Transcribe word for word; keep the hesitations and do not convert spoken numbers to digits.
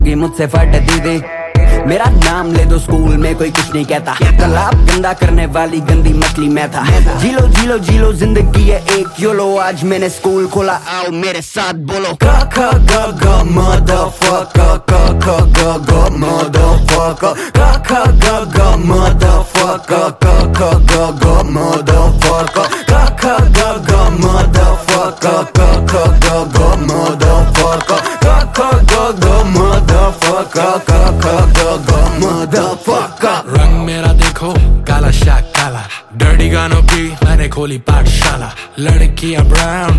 कि मुझसे फटती थी। मेरा नाम ले दो स्कूल में कोई कुछ नहीं कहता। तालाब गंदा करने वाली गंदी मछली मैं था। जीलो जीलो जीलो जिंदगी है एक योलो। आज मैंने स्कूल खोला, आओ मेरे साथ बोलो क ख ग घ मदरफकर क ख ग घ मदरफकर क ख ग घ मदरफकर क ख ग घ मदरफकर क ख ग घ मदरफकर क ख ग घ मदरफकर क ख ग घ मदरफकर क ख ग घ मदरफकर। रंग मेरा देखो काला शाह काला, डर्टी गानों की मैंने खोली पाठशाला। लड़कियां ब्राउन